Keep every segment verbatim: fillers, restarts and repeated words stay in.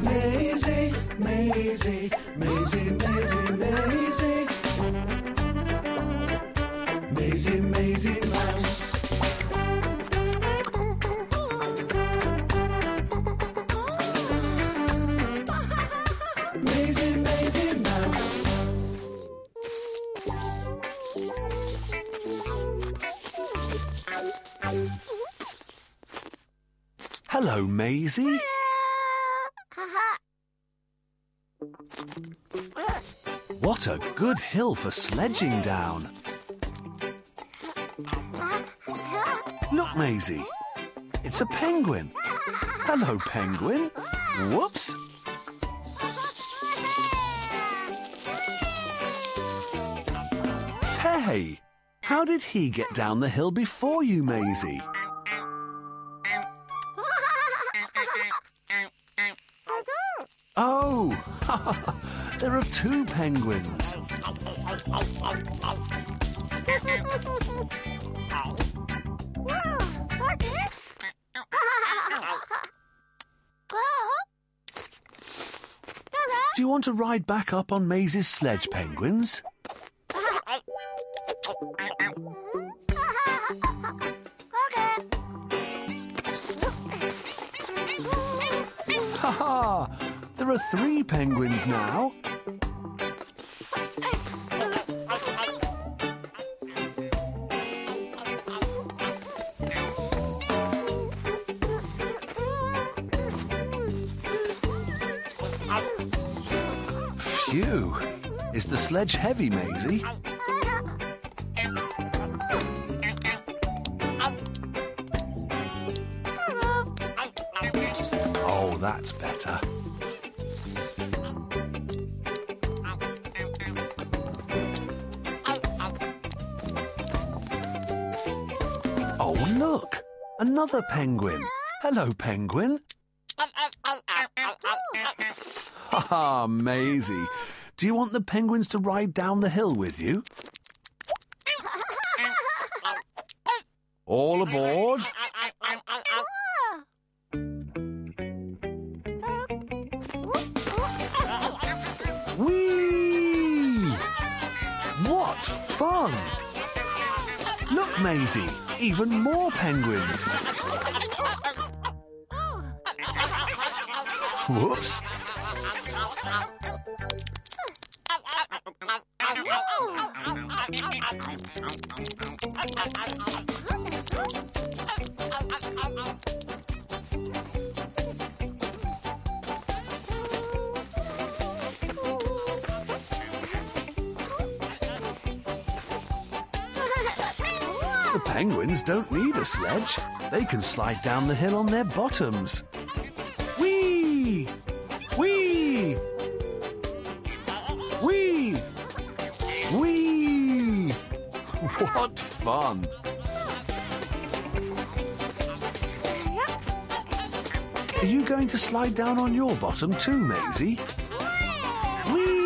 Maisie, Maisie, Maisie, Maisie, Maisie. Maisie, Maisie Mouse. Maisie, Maisie Mouse. Hello, Maisie. What a good hill for sledging down. Look, Maisie. It's a penguin. Hello, penguin. Whoops. Hey, how did he get down the hill before you, Maisie? Oh, there are two penguins. Do you want to ride back up on Maisie's sledge, penguins? Ha ha! There are three penguins now. Phew! Is the sledge heavy, Maisie? Oh, that's better. Oh, look! Another penguin. Hello, penguin. Ha-ha, Maisie. Do you want the penguins to ride down the hill with you? All aboard. Whee! What fun! Look, Maisie, even more penguins. Whoops. The penguins don't need a sledge. They can slide down the hill on their bottoms. Whee! Whee! Whee! Whee! What fun! Are you going to slide down on your bottom too, Maisie? Whee!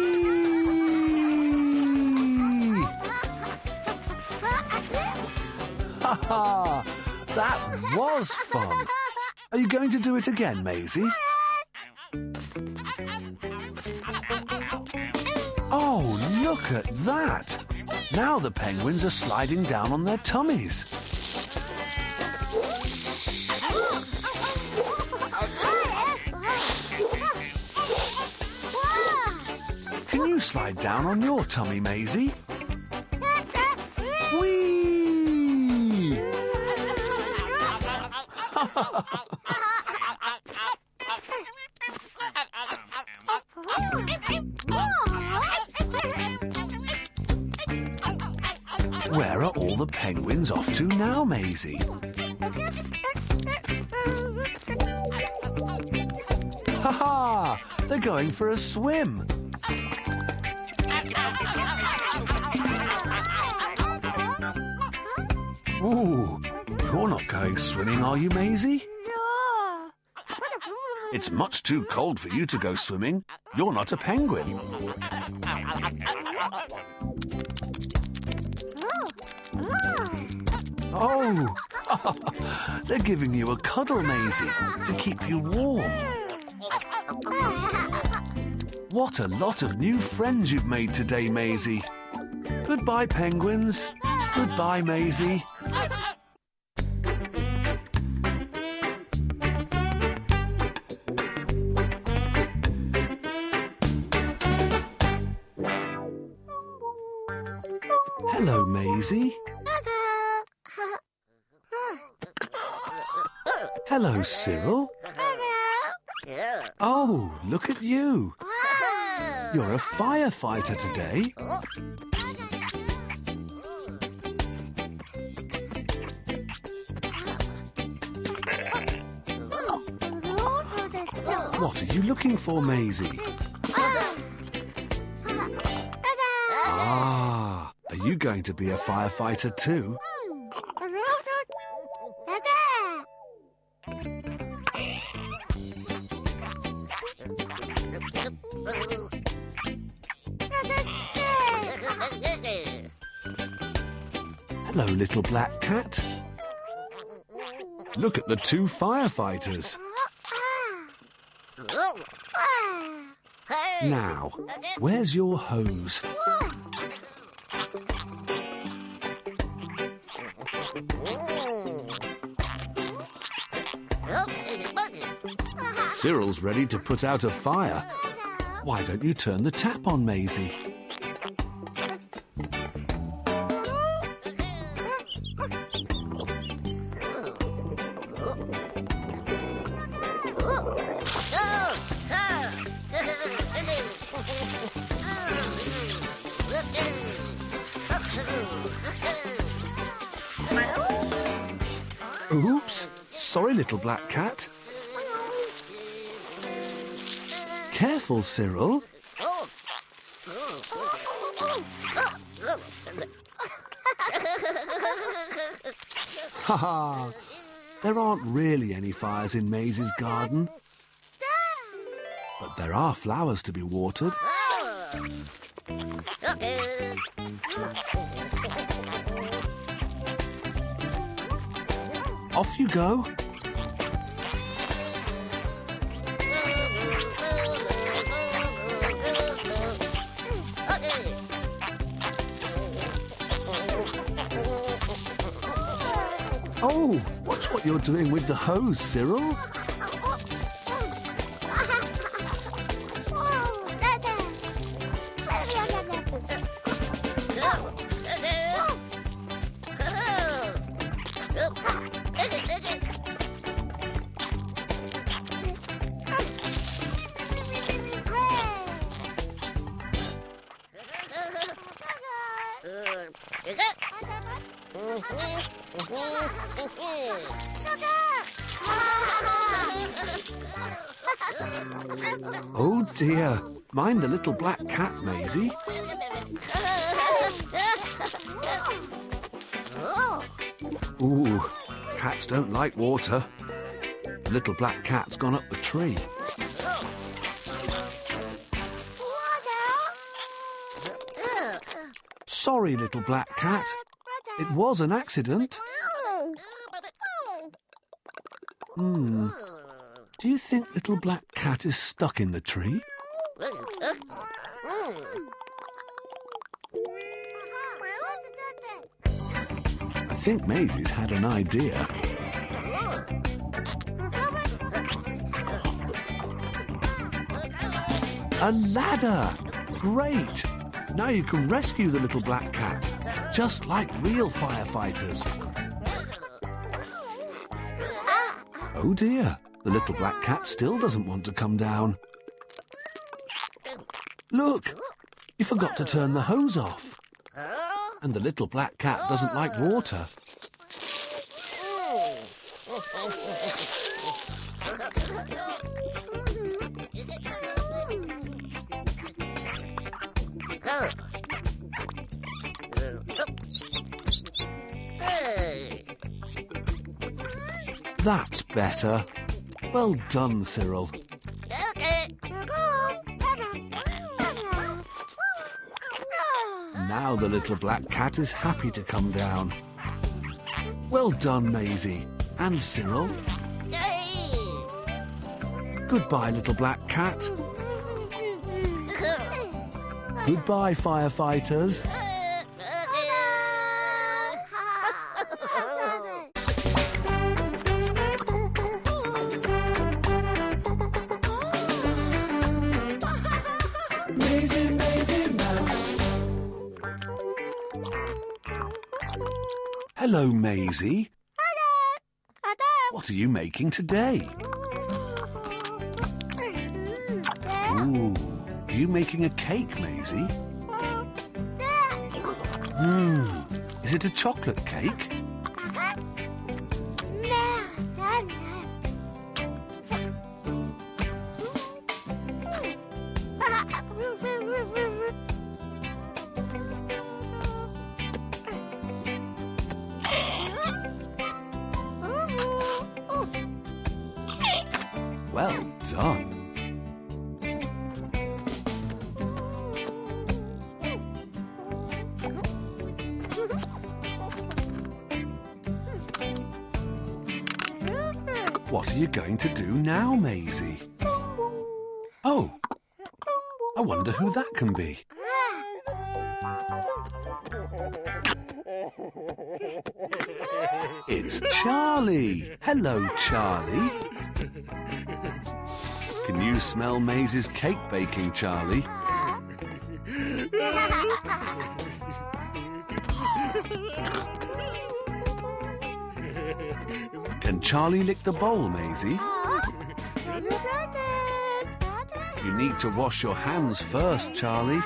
Ha ha! That was fun! Are you going to do it again, Maisie? Oh, look at that! Now the penguins are sliding down on their tummies. Can you slide down on your tummy, Maisie? Whee! Where are all the penguins off to now, Maisie? Ha ha! They're going for a swim. Ooh, you're not going swimming, are you, Maisie? No. It's much too cold for you to go swimming. You're not a penguin. Oh, they're giving you a cuddle, Maisie, to keep you warm. What a lot of new friends you've made today, Maisie. Goodbye, penguins. Goodbye, Maisie. Hello, Maisie. Hello, Cyril. Oh, look at you. You're a firefighter today. What are you looking for, Maisie? Ah, are you going to be a firefighter too? Hello, little black cat. Look at the two firefighters. Now, where's your hose? Cyril's ready to put out a fire. Why don't you turn the tap on, Maisie? Oops, sorry, little black cat. Careful, Cyril. Ha ha! There aren't really any fires in Maisie's garden. But there are flowers to be watered. Off you go. Oh, watch what you're doing with the hose, Cyril. Oh dear, mind the little black cat, Maisie. Ooh, cats don't like water. The little black cat's gone up the tree. Sorry, little black cat. It was an accident. Hmm. Do you think little black cat is stuck in the tree? I think Maisie's had an idea. A ladder! Great! Now you can rescue the little black cat, just like real firefighters. Oh dear, the little black cat still doesn't want to come down. Look, you forgot to turn the hose off. And the little black cat doesn't like water. That's better. Well done, Cyril. Now the little black cat is happy to come down. Well done, Maisie and Cyril. Goodbye, little black cat. Goodbye, firefighters. Maisie, Maisie Mouse. Hello, Maisie. What are you making today? Ooh, are you making a cake, Maisie? Hmm, is it a chocolate cake? Well done. What are you going to do now, Maisie? Oh, I wonder who that can be. It's Charlie. Hello, Charlie. Can you smell Maisie's cake baking, Charlie? Can Charlie lick the bowl, Maisie? You need to wash your hands first, Charlie.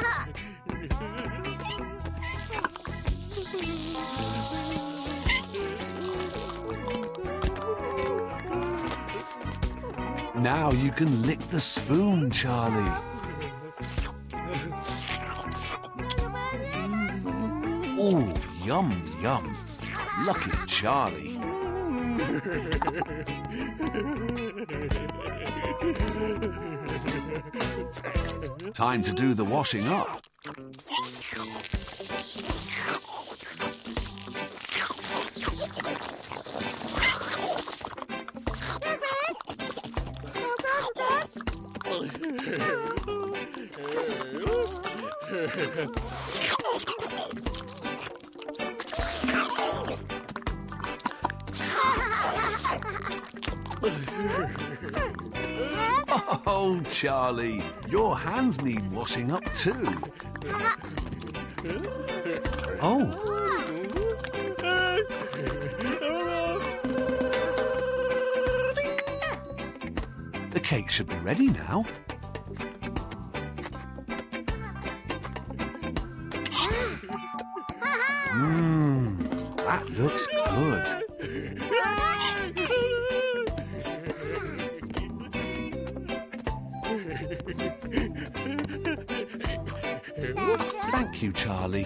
Now you can lick the spoon, Charlie. Oh, yum, yum. Lucky Charlie. Time to do the washing up. Oh, Charlie, your hands need washing up too. Oh. The cake should be ready now. Mmm, that looks good. Thank you, Charlie.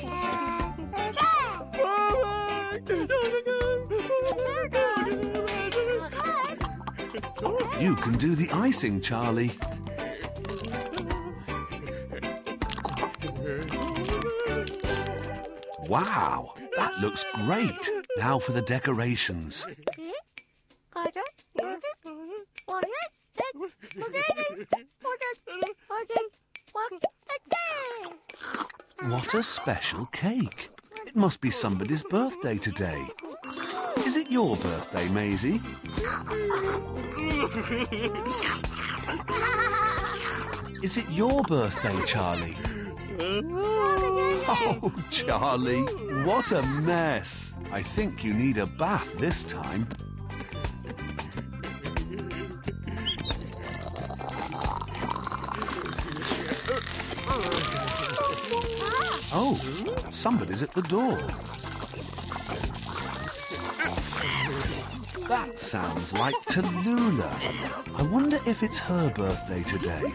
You can do the icing, Charlie. Wow, that looks great. Now for the decorations. What a special cake. It must be somebody's birthday today. Is it your birthday, Maisie? Is it your birthday, Charlie? Oh, Charlie, what a mess. I think you need a bath this time. Oh, somebody's at the door. That sounds like Tallulah. I wonder if it's her birthday today.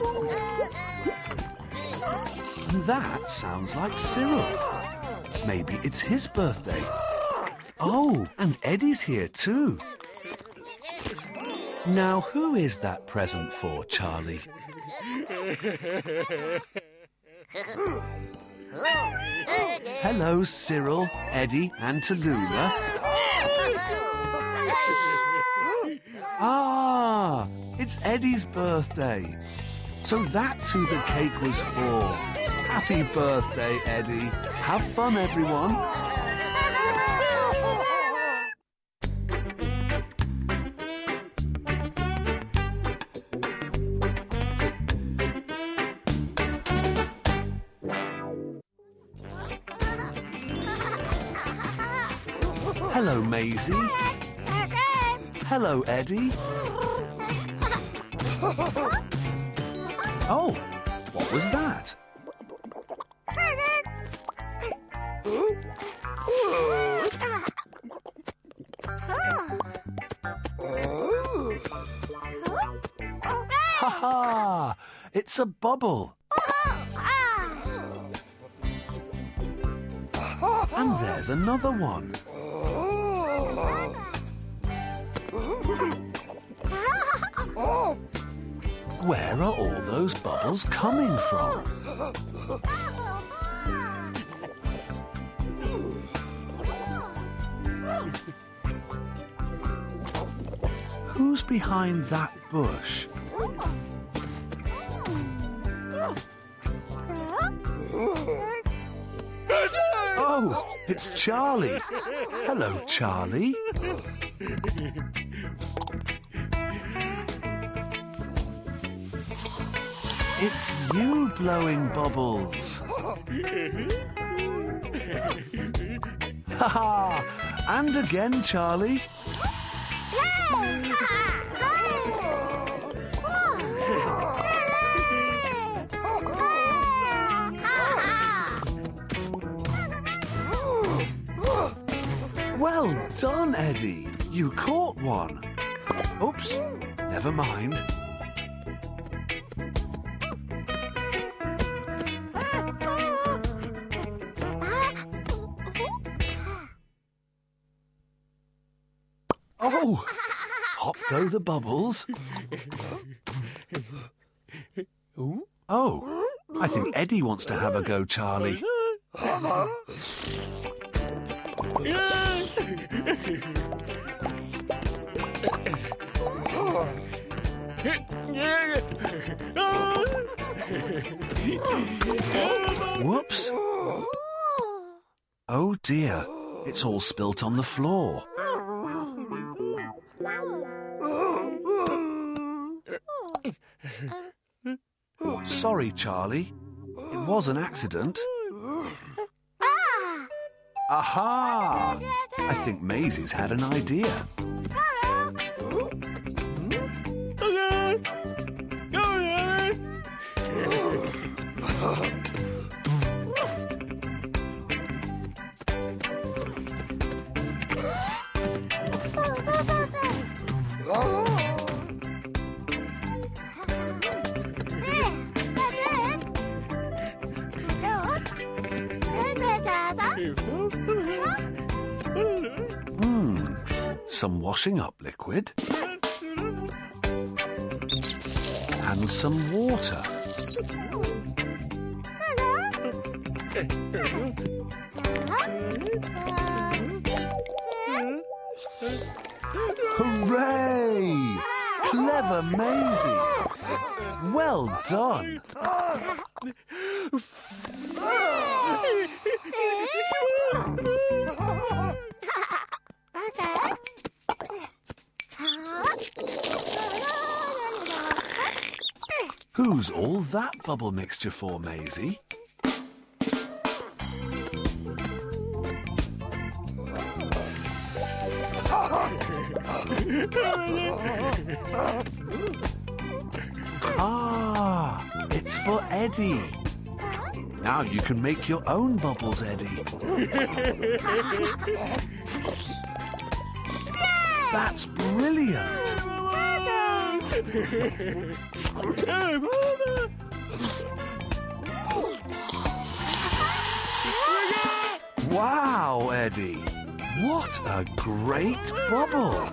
And that sounds like Cyril. Maybe it's his birthday. Oh, and Eddie's here too. Now, who is that present for, Charlie? Hello, Cyril, Eddie and Tallulah. Ah, It's Eddie's birthday. So that's who the cake was for. Happy birthday, Eddie. Have fun, everyone. Hello, Maisie. Hello, Eddie. Oh, what was that? Ha ha! It's a bubble. And there's another one. Where are all those bubbles coming from? Who's behind that bush? Oh, it's Charlie. Hello, Charlie. It's you blowing bubbles. Ha ha! And again, Charlie. Well done, Eddie. You caught one. Oops, never mind. Oh, hop go the bubbles. Oh, I think Eddie wants to have a go, Charlie. Whoops. Oh dear, it's all spilt on the floor. Sorry, Charlie. It was an accident. Aha! I think Maisie's had an idea. Hmm, some washing up liquid. And some water. Hooray! Clever Maisie! Well done! Who's all that bubble mixture for, Maisie? Ah, it's for Eddie. Now you can make your own bubbles, Eddie. That's brilliant. Wow, Eddie. What a great bubble.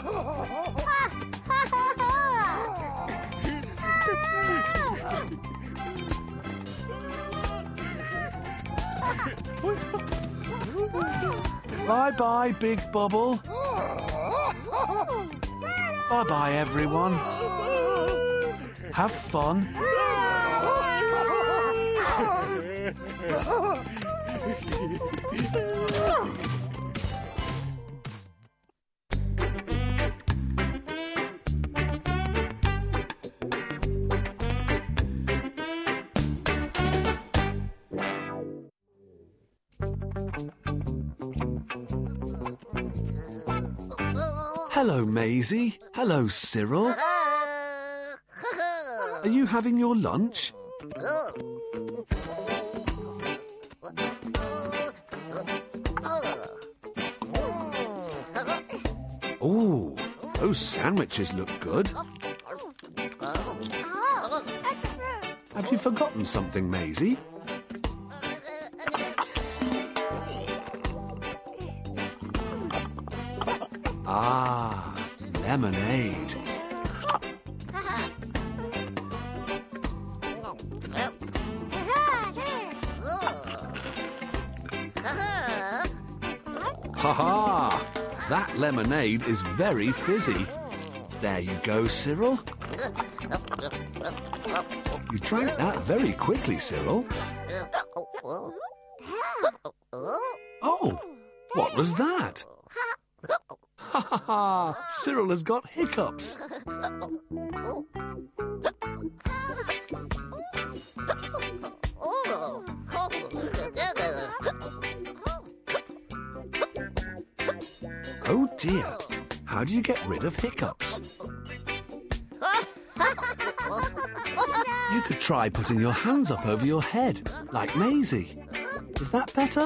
Bye-bye, Big Bubble. Bye-bye, everyone. Have fun. Hello, Maisie. Hello, Cyril. Are you having your lunch? Oh, those sandwiches look good. Have you forgotten something, Maisie? Ah, lemonade. Ha-ha! That lemonade is very fizzy. There you go, Cyril. You drank that very quickly, Cyril. Oh, what was that? Ha ha ha! Cyril has got hiccups. Oh dear, how do you get rid of hiccups? You could try putting your hands up over your head, like Maisie. Is that better?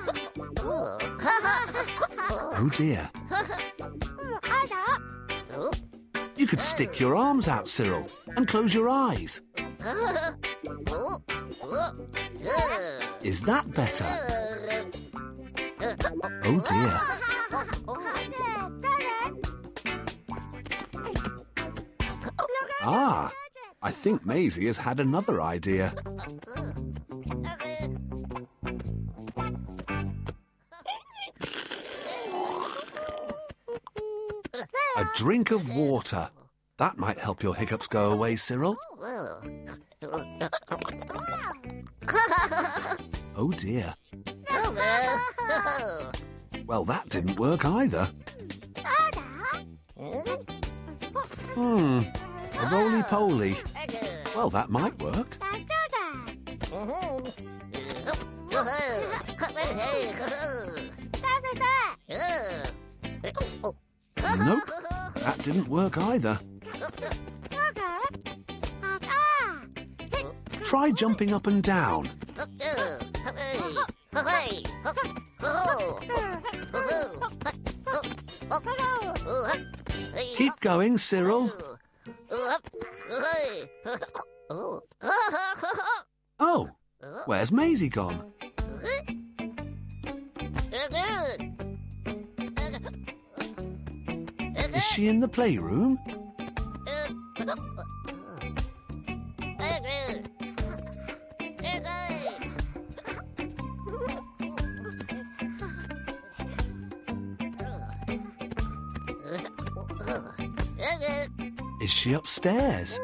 Oh dear. You could stick your arms out, Cyril, and close your eyes. Is that better? Oh dear. Ah, I think Maisie has had another idea. A drink of water. That might help your hiccups go away, Cyril. Oh dear. Well, that didn't work either. Hmm, a roly-poly. Well, that might work. Nope, that didn't work either. Try jumping up and down. Keep going, Cyril. Oh, where's Maisie gone? Is she in the playroom? Is she upstairs?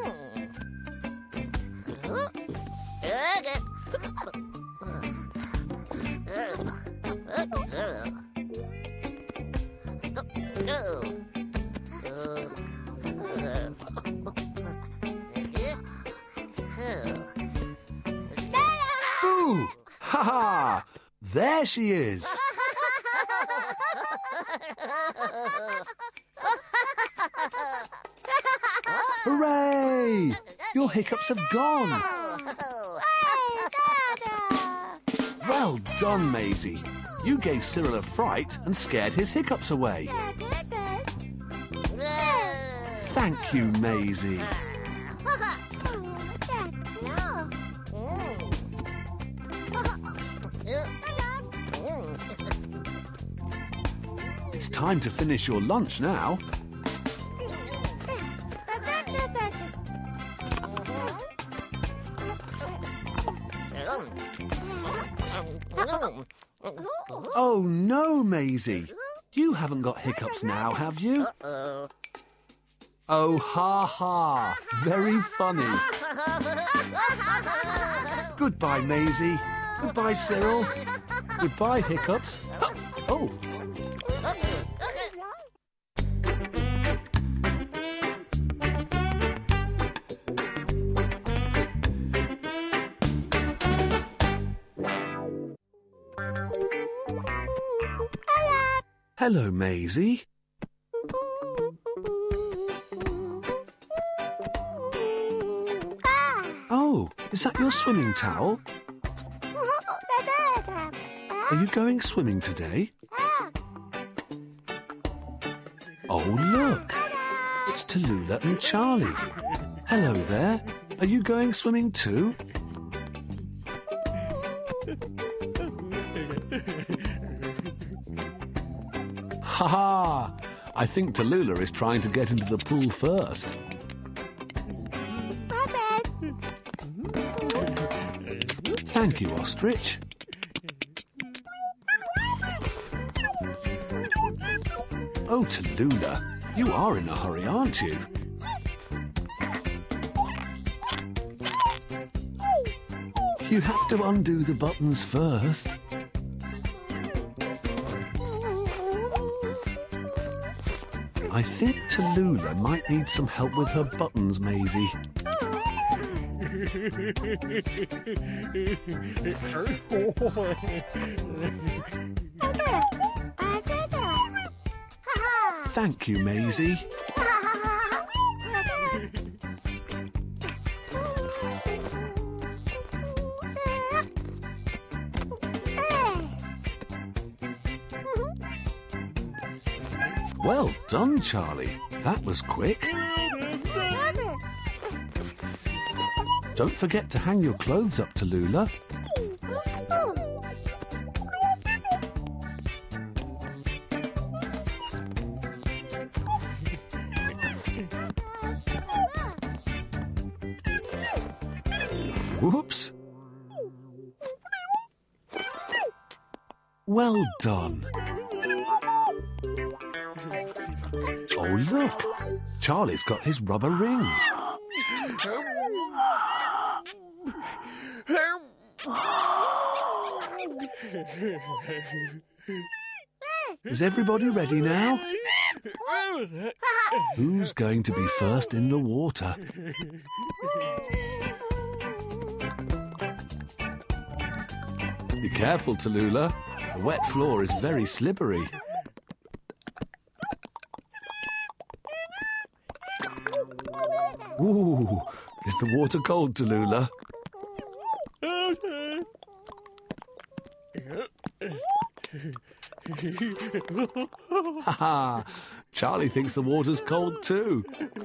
Boo! Ha ha! There she is! Hooray! Your hiccups have gone. Well done, Maisie. You gave Cyril a fright and scared his hiccups away. Thank you, Maisie. It's time to finish your lunch now. Oh no, Maisie. You haven't got hiccups now, have you? Oh, ha ha. Very funny. Goodbye, Maisie. Goodbye, Cyril. Goodbye, Hiccups. Oh. Hello, Maisie. Oh, is that your swimming towel? Are you going swimming today? Oh, look. It's Tallulah and Charlie. Hello there. Are you going swimming too? Ha ha! I think Tallulah is trying to get into the pool first. Thank you, Ostrich. Oh, Tallulah, you are in a hurry, aren't you? You have to undo the buttons first. I think Tallulah might need some help with her buttons, Maisie. Thank you, Maisie. Well done, Charlie. That was quick. Don't forget to hang your clothes up, Tallulah. Whoops. Well done. Oh, look. Charlie's got his rubber rings. Is everybody ready now? Who's going to be first in the water? Be careful, Tallulah. The wet floor is very slippery. Ooh, is the water cold, Tallulah? Ha ha! Charlie thinks the water's cold too.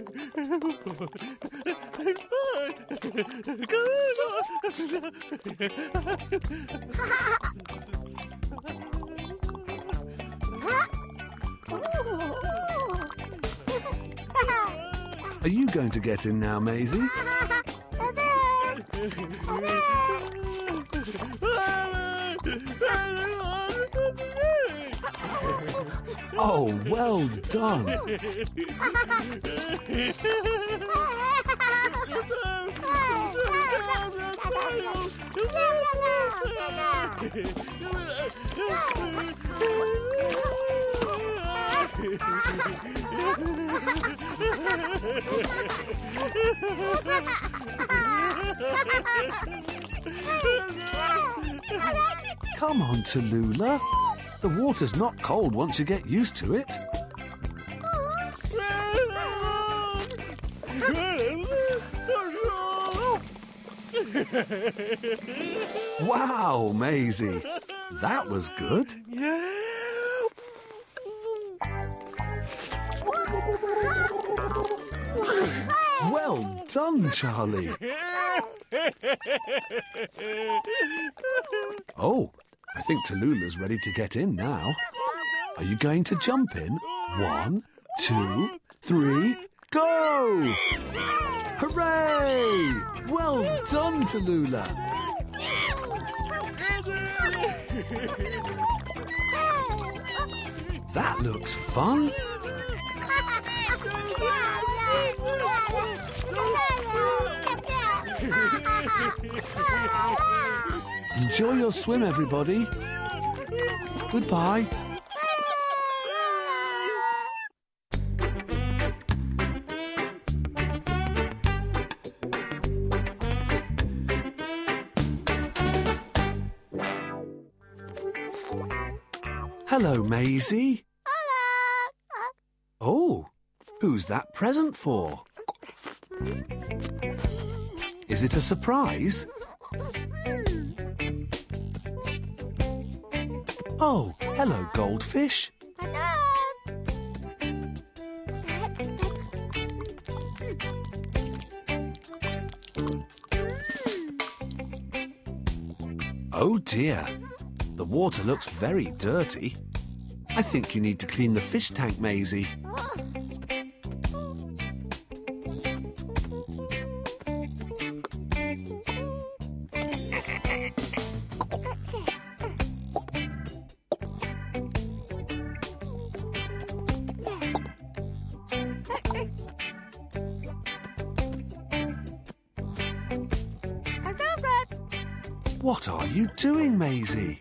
Are you going to get in now, Maisie? Oh, well done. Come on, Tallulah. The water's not cold once you get used to it. Wow, Maisie. That was good. Well done, Charlie. Oh, I think Tallulah's ready to get in now. Are you going to jump in? One, two, three, go! Hooray! Well done, Tallulah. That looks fun. Enjoy your swim, everybody. Goodbye. Hello, Maisie. Hello. Oh, who's that present for? Is it a surprise? Oh, hello, goldfish. Oh dear, the water looks very dirty. I think you need to clean the fish tank, Maisie. What are you doing, Maisie?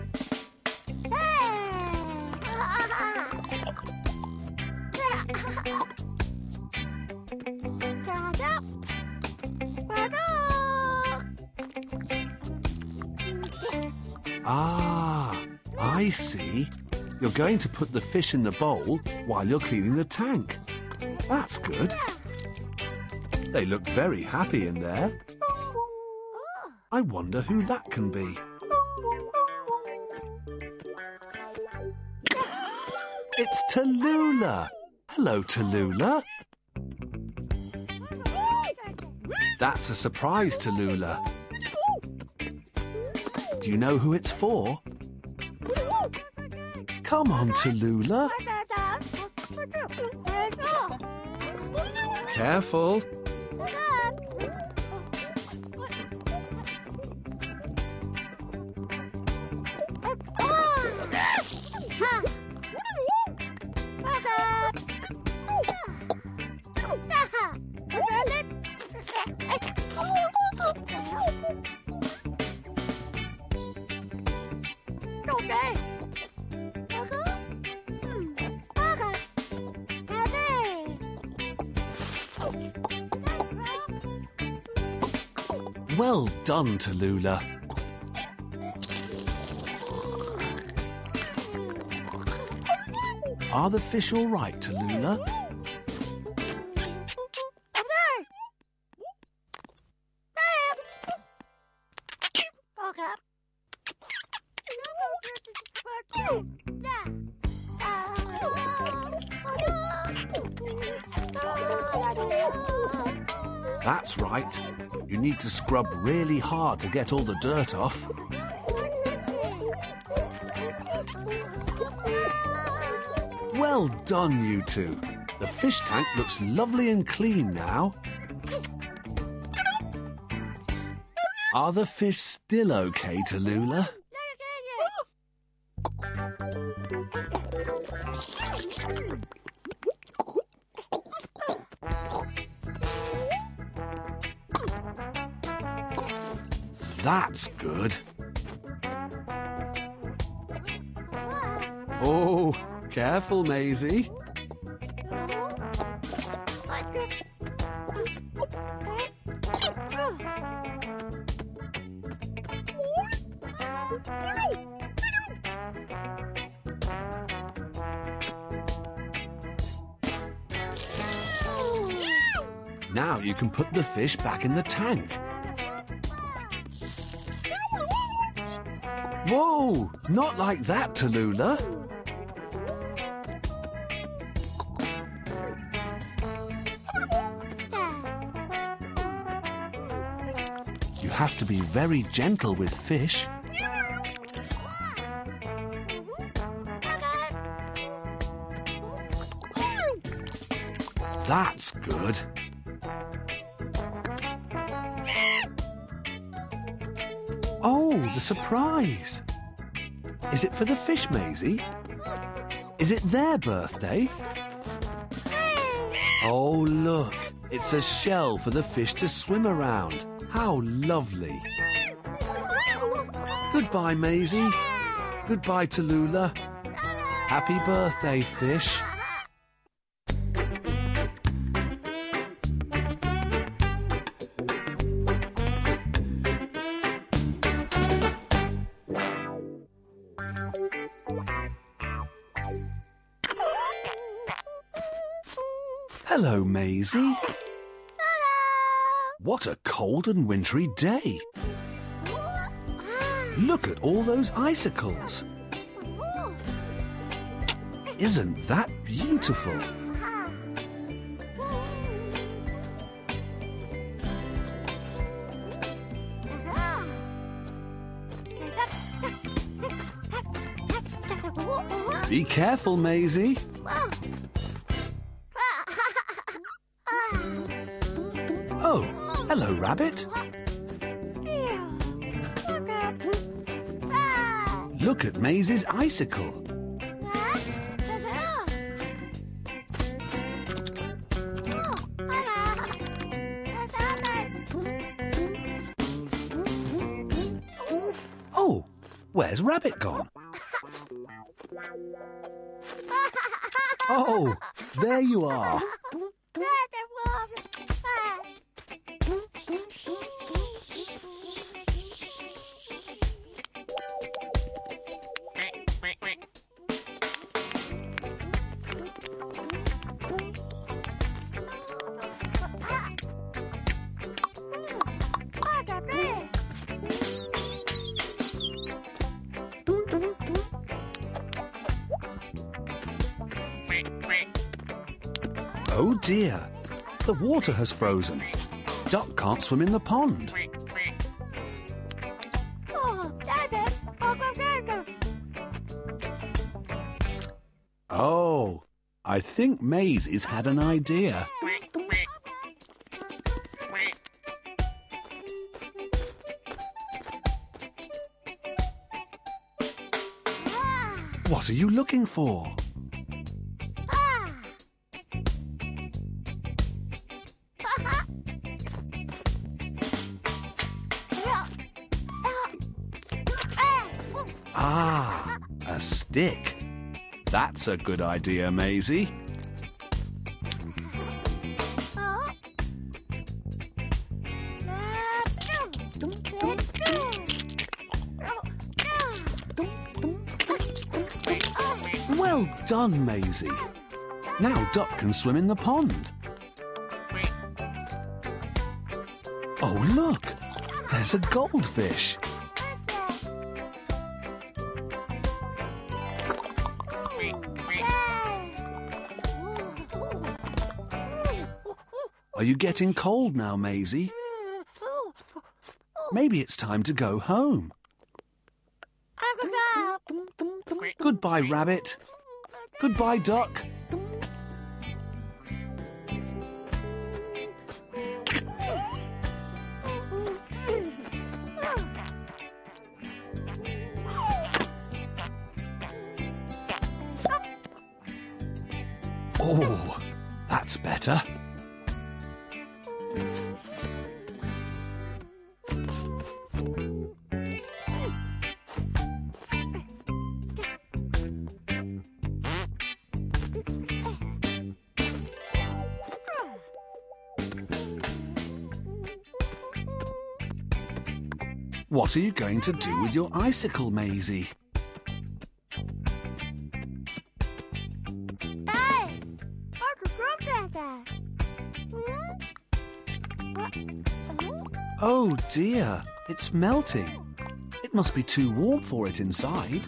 Ah, I see. You're going to put the fish in the bowl while you're cleaning the tank. That's good. They look very happy in there. I wonder who that can be. It's Tallulah. Hello, Tallulah. That's a surprise, Tallulah. Do you know who it's for? Come on, Tallulah. Careful. Well done, Tallulah. Are the fish all right, Tallulah? That's right. You need to scrub really hard to get all the dirt off. Well done, you two. The fish tank looks lovely and clean now. Are the fish still okay, Tallulah? That's good. Oh, careful, Maisie. Now you can put the fish back in the tank. Whoa! Not like that, Tallulah. You have to be very gentle with fish. That's good. Oh, the surprise. Is it for the fish, Maisie? Is it their birthday? Oh, look. It's a shell for the fish to swim around. How lovely. Goodbye, Maisie. Goodbye, Tallulah. Happy birthday, fish. Hello, Maisie. Hello. What a cold and wintry day. Look at all those icicles. Isn't that beautiful? Be careful, Maisie. Oh, hello, Rabbit. Look at Maisie's icicle. Oh, where's Rabbit gone? Oh, there you are. Oh dear, the water has frozen. Duck can't swim in the pond. Oh, I think Maisie's had an idea. What are you looking for? Ah, a stick. That's a good idea, Maisie. Well done, Maisie. Now Duck can swim in the pond. Oh, look! There's a goldfish. Are you getting cold now, Maisie? Maybe it's time to go home. Goodbye, Rabbit. Goodbye, Duck. Oh, that's better. What are you going to do with your icicle, Maisie? Oh dear, it's melting. It must be too warm for it inside.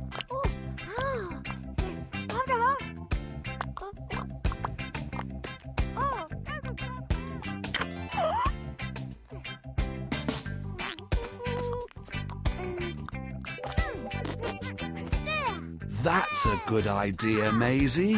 That's a good idea, Maisie.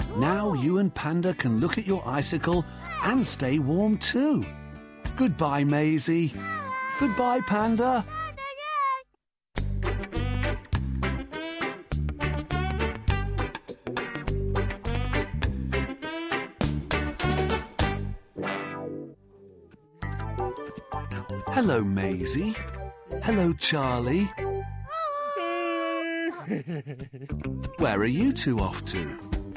Now you and Panda can look at your icicle and stay warm too. Goodbye, Maisie. Goodbye, Panda. Hello, Maisie. Hello, Charlie. Where are you two off to?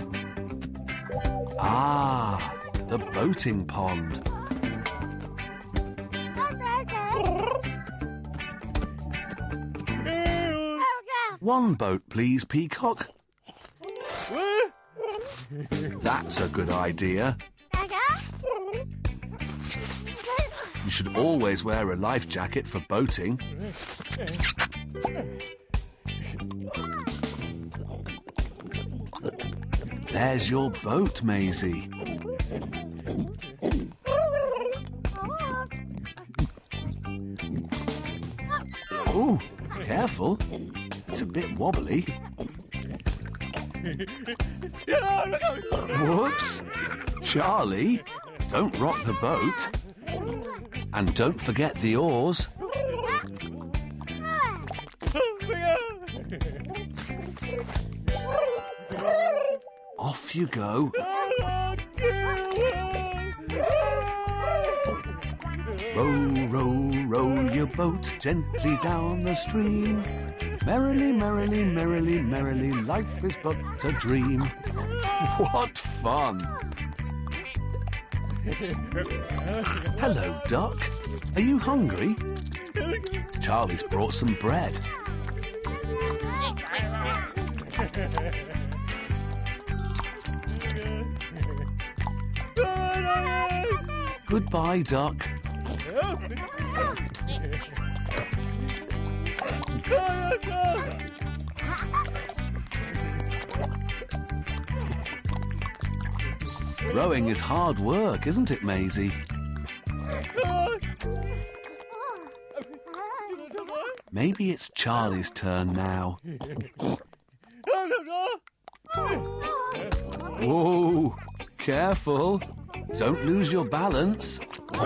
Ah, the boating pond. One boat, please, Peacock. That's a good idea. You should always wear a life jacket for boating. There's your boat, Maisie. Oh, careful. It's a bit wobbly. Whoops. Charlie, don't rock the boat. And don't forget the oars. Off you go. Row, row, row your boat gently down the stream. Merrily, merrily, merrily, merrily, life is but a dream. What fun! Hello, Duck. Are you hungry? Charlie's brought some bread. Goodbye, Duck. Rowing is hard work, isn't it, Maisie? Maybe it's Charlie's turn now. Whoa! Careful! Don't lose your balance.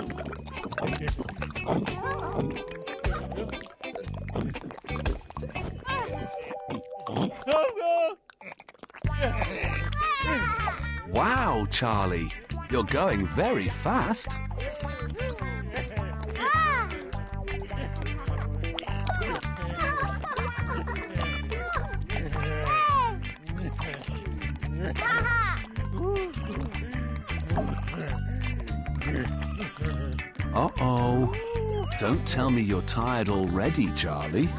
Wow, Charlie! You're going very fast. Uh-oh. Don't tell me you're tired already, Charlie.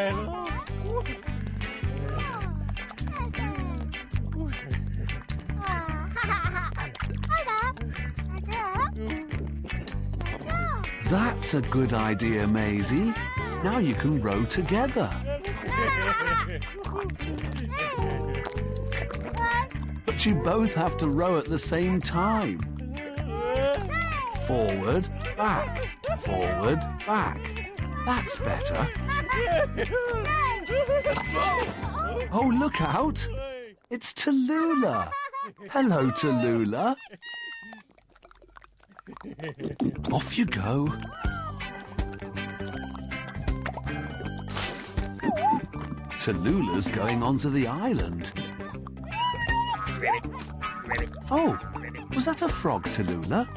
That's a good idea, Maisie. Now you can row together. But you both have to row at the same time. Forward, back, forward, back. That's better. Oh, look out! It's Tallulah. Hello, Tallulah. Off you go. Tallulah's going onto the island. Oh, was that a frog, Tallulah?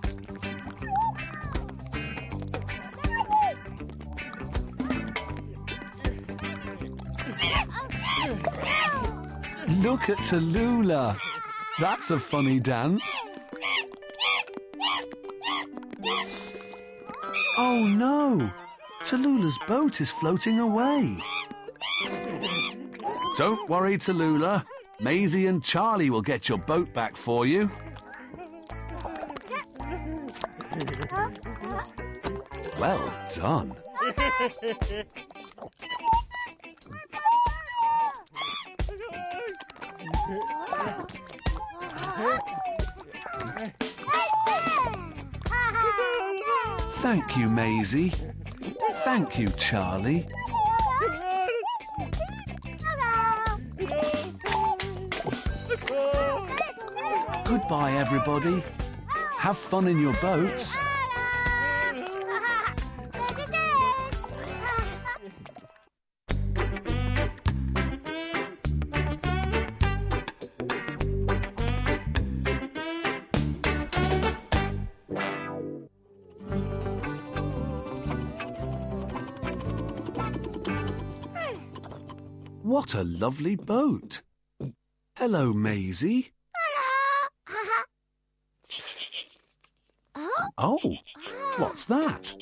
Look at Tallulah. That's a funny dance. Oh no! Tallulah's boat is floating away. Don't worry, Tallulah. Maisie and Charlie will get your boat back for you. Well done. Thank you, Maisie. Thank you, Charlie. Goodbye, everybody. Have fun in your boats. What a lovely boat. Hello, Maisie. Oh, what's that?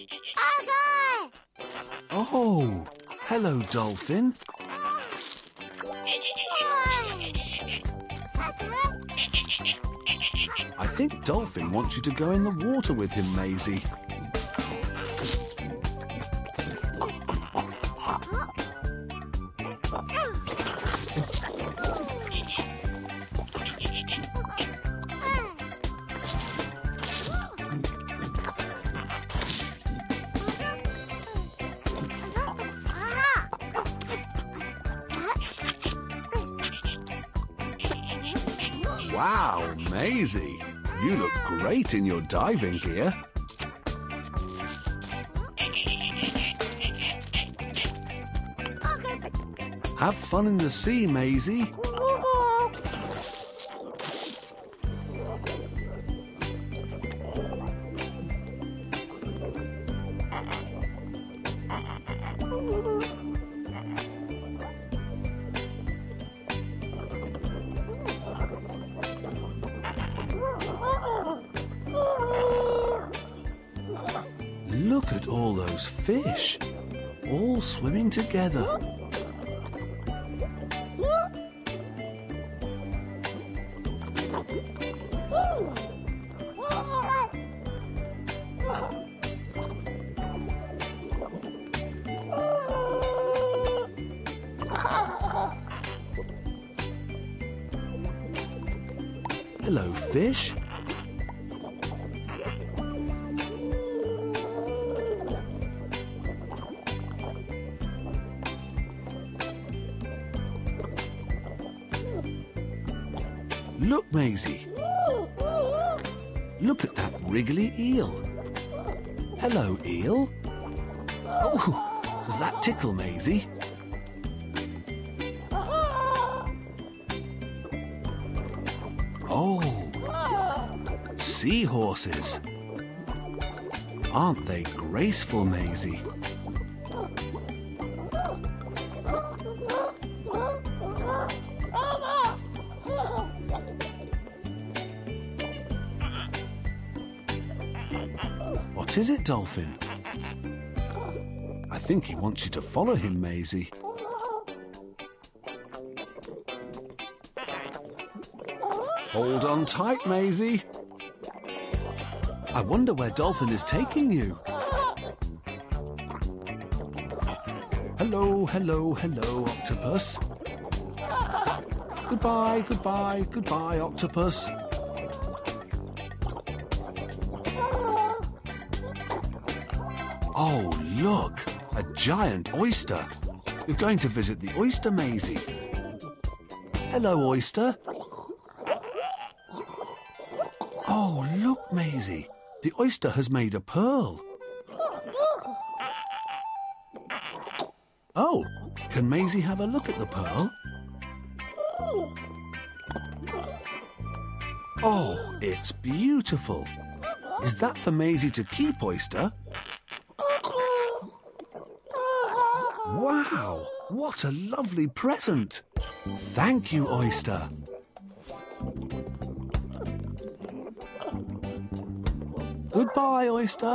Oh, hello, Dolphin. I think Dolphin wants you to go in the water with him, Maisie. Wow, Maisie, you look great in your diving gear. Have fun in the sea, Maisie. Look at all those fish, all swimming together. Hello, fish. Look, Maisie. Look at that wriggly eel. Hello, eel. Oh, does that tickle, Maisie? Oh, seahorses. Aren't they graceful, Maisie? What is it, Dolphin? I think he wants you to follow him, Maisie. Hold on tight, Maisie. I wonder where Dolphin is taking you. Hello, hello, hello, Octopus. Goodbye, goodbye, goodbye, Octopus. Oh, look, a giant oyster. You're going to visit the oyster, Maisie. Hello, oyster. Oh, look, Maisie. The oyster has made a pearl. Oh, can Maisie have a look at the pearl? Oh, it's beautiful. Is that for Maisie to keep, oyster? Wow, what a lovely present. Thank you, oyster. Goodbye, oyster.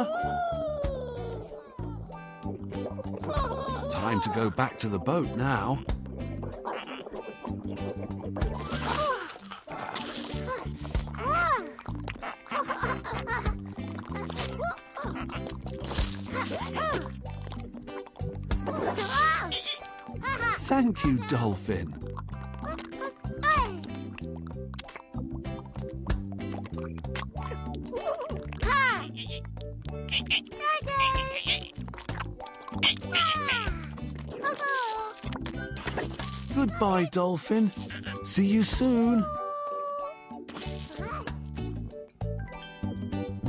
Time to go back to the boat now. Thank you, Dolphin. Goodbye, Dolphin. See you soon.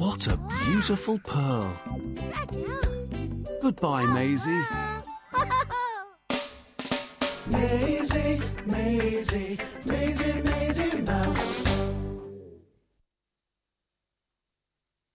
What a beautiful pearl. Goodbye, Maisie. Maisie, Maisie, Maisie, Maisie.